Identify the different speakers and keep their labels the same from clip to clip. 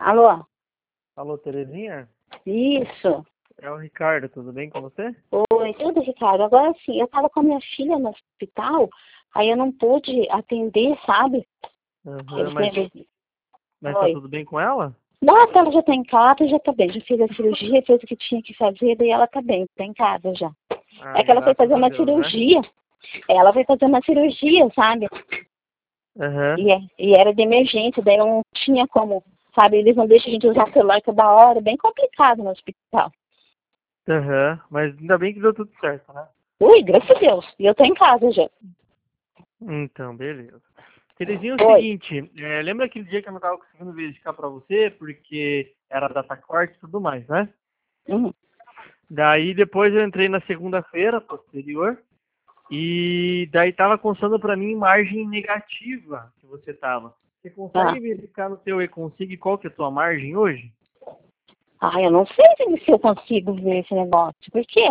Speaker 1: Alô?
Speaker 2: Alô, Terezinha?
Speaker 1: Isso.
Speaker 2: É o Ricardo, tudo bem com você?
Speaker 1: Oi, tudo, Ricardo. Agora sim, eu tava com a minha filha no hospital, aí eu não pude atender, sabe?
Speaker 2: Aham,
Speaker 1: Eles têm...
Speaker 2: mas tá
Speaker 1: Oi.
Speaker 2: tudo bem com ela?
Speaker 1: Nossa, ela já tá em casa, já tá bem. Já fez a cirurgia, fez o que tinha que fazer, daí ela tá bem, tá em casa já. É
Speaker 2: Ah,
Speaker 1: que ela foi
Speaker 2: graças
Speaker 1: fazer
Speaker 2: a
Speaker 1: uma
Speaker 2: Deus, né?
Speaker 1: cirurgia. Ela foi fazer uma cirurgia, sabe?
Speaker 2: Aham,
Speaker 1: E era de emergência, daí não tinha como, sabe? Eles não deixam a gente usar celular toda hora, bem complicado no hospital.
Speaker 2: aham, mas ainda bem que deu tudo certo, né?
Speaker 1: Ui, graças a Deus. E eu tô em casa já.
Speaker 2: Então, beleza. Terezinha, é o
Speaker 1: Oi.
Speaker 2: seguinte, lembra aquele dia que eu não tava conseguindo verificar pra você, porque era data corte e tudo mais, né?
Speaker 1: Uhum.
Speaker 2: Daí depois eu entrei na segunda-feira posterior, e daí tava constando pra mim margem negativa que você tava. Você
Speaker 1: Ah.
Speaker 2: consegue verificar no teu e-consig qual que é a tua margem hoje?
Speaker 1: Eu não sei se eu consigo ver esse negócio. Por quê?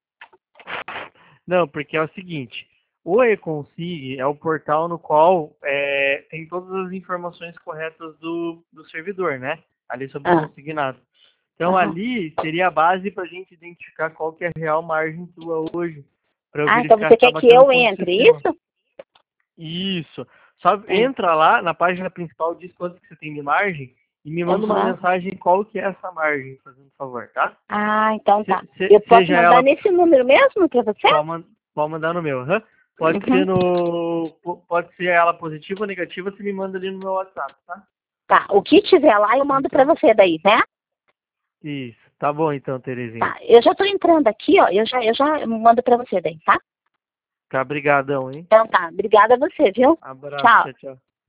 Speaker 2: Não, porque é o seguinte, o eConsig é o portal no qual tem todas as informações corretas do servidor, né? Ali sobre o
Speaker 1: Ah.
Speaker 2: consignado. Então
Speaker 1: Aham.
Speaker 2: ali seria a base para a gente identificar qual que é a real margem tua hoje, para eu
Speaker 1: Então
Speaker 2: verificar
Speaker 1: você
Speaker 2: se está
Speaker 1: quer que
Speaker 2: batendo
Speaker 1: eu
Speaker 2: ponto de
Speaker 1: entre,
Speaker 2: sistema.
Speaker 1: isso?
Speaker 2: Isso. Só
Speaker 1: Hum.
Speaker 2: entra lá na página principal, diz quanto que você tem de margem e me manda uma
Speaker 1: Aham.
Speaker 2: mensagem qual que é essa margem, fazendo favor, tá?
Speaker 1: Então tá. Eu posso
Speaker 2: Seja
Speaker 1: mandar
Speaker 2: ela
Speaker 1: nesse número mesmo pra você?
Speaker 2: Pode mandar no meu, aham. Pode
Speaker 1: Uhum.
Speaker 2: ser pode ser ela positiva ou negativa, você me manda ali no meu WhatsApp, tá?
Speaker 1: Tá. O que tiver lá eu mando pra
Speaker 2: Então,
Speaker 1: você daí, né?
Speaker 2: isso. Tá bom então, Terezinha.
Speaker 1: Tá. Eu já tô entrando aqui, ó. Eu já mando pra você daí, tá?
Speaker 2: Tá, brigadão, hein?
Speaker 1: Então tá. Obrigada a você, viu?
Speaker 2: Abraço,
Speaker 1: Tchau.
Speaker 2: tchau, tchau.